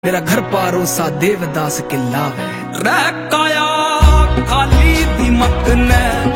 मेरा घर पारोसा देवदास किला वे रह काया खाली दिमक ने